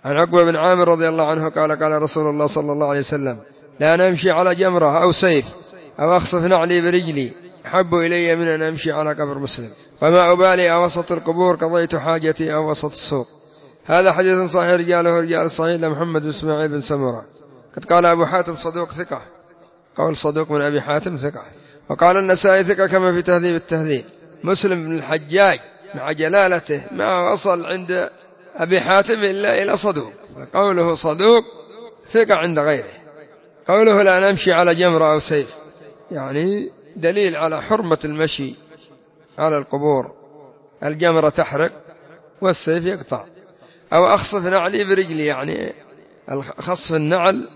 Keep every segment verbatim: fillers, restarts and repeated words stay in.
عن عقبة بن عامر رضي الله عنه قال قال رسول الله صلى الله عليه وسلم لا نمشي على جمرة أو سيف أو أخصف نعلي برجلي أحب إلي من أن أمشي على قبر مسلم، وما أبالي أوسط القبور قضيت حاجتي أو وسط السوق. هذا حديث صحيح رجاله رجال الصحيح لمحمد بن إسماعيل بن سمرة. قد قال أبو حاتم صدوق ثقة، قول صدوق من أبي حاتم ثقة، وقال النسائي ثقة كما في تهذيب التهذيب. مسلم بن الحجاج مع جلالته ما وصل عند أبي حاتم إلا إلى صدوق، قوله صدوق ثقة عند غيره. قوله لا نمشي على جمرة أو سيف يعني دليل على حرمة المشي على القبور، الجمرة تحرق والسيف يقطع. أو أخصف نعلي برجلي يعني خصف النعل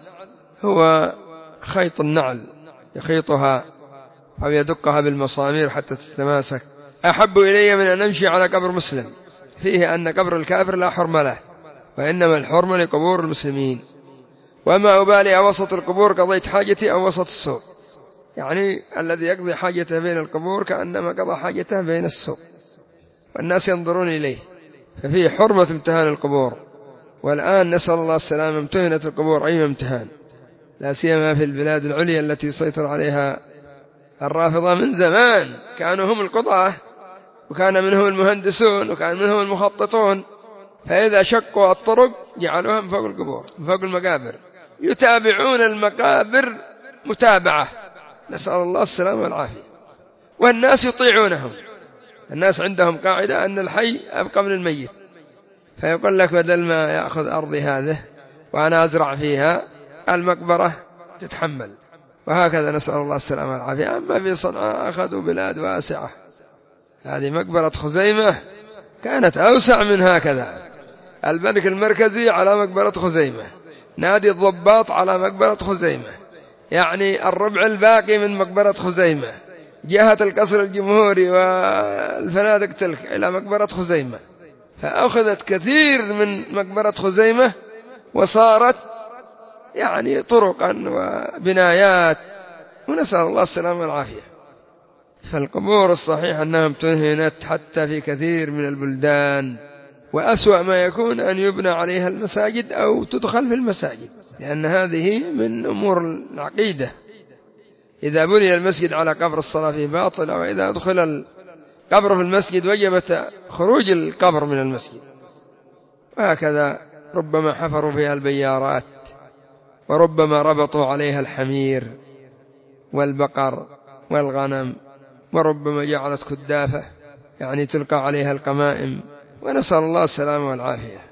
هو خيط النعل يخيطها أو يدقها بالمسامير حتى تتماسك. أحب إلي من أن أمشي على قبر مسلم، فيه أن قبر الكافر لا حرم له، وإنما الحرم لقبور المسلمين. وما أبالي أوسط القبور قضيت حاجتي أو وسط السوق، يعني الذي يقضي حاجته بين القبور كأنما قضى حاجته بين السوق والناس ينظرون إليه، ففيه حرمة امتهان القبور. والآن نسأل الله السلامة امتهنت القبور أي امتهان، لا سيما في البلاد العليا التي سيطر عليها الرافضة من زمان، كانوا هم القضاة وكان منهم المهندسون وكان منهم المخططون، فإذا شقوا الطرق جعلوها من فوق القبور من فوق المقابر، يتابعون المقابر متابعة، نسأل الله السلامة والعافية، والناس يطيعونهم. الناس عندهم قاعدة أن الحي أبقى من الميت، فيقول لك بدل ما يأخذ أرضي هذه وأنا أزرع فيها المقبرة تتحمل، وهكذا نسأل الله السلامة والعافية. أما في صنعاء أخذوا بلاد واسعة، هذه مقبرة خزيمة كانت أوسع من هكذا، البنك المركزي على مقبرة خزيمة، نادي الضباط على مقبرة خزيمة، يعني الربع الباقي من مقبرة خزيمة، جهة القصر الجمهوري والفنادق تلك إلى مقبرة خزيمة، فأخذت كثير من مقبرة خزيمة وصارت يعني طرقا وبنايات، ونسأل الله السلامة والعافية. فالقبور الصحيح أنها امتهنت حتى في كثير من البلدان، وأسوأ ما يكون أن يبنى عليها المساجد أو تدخل في المساجد، لأن هذه من أمور العقيدة. إذا بني المسجد على قبر الصلاة فيه باطل، أو إذا أدخل القبر في المسجد وجبت خروج القبر من المسجد. وهكذا ربما حفروا فيها البيارات، وربما ربطوا عليها الحمير والبقر والغنم، وربما جعلت كدافة يعني تلقى عليها القمائم، ونسأل الله السلامة والعافية.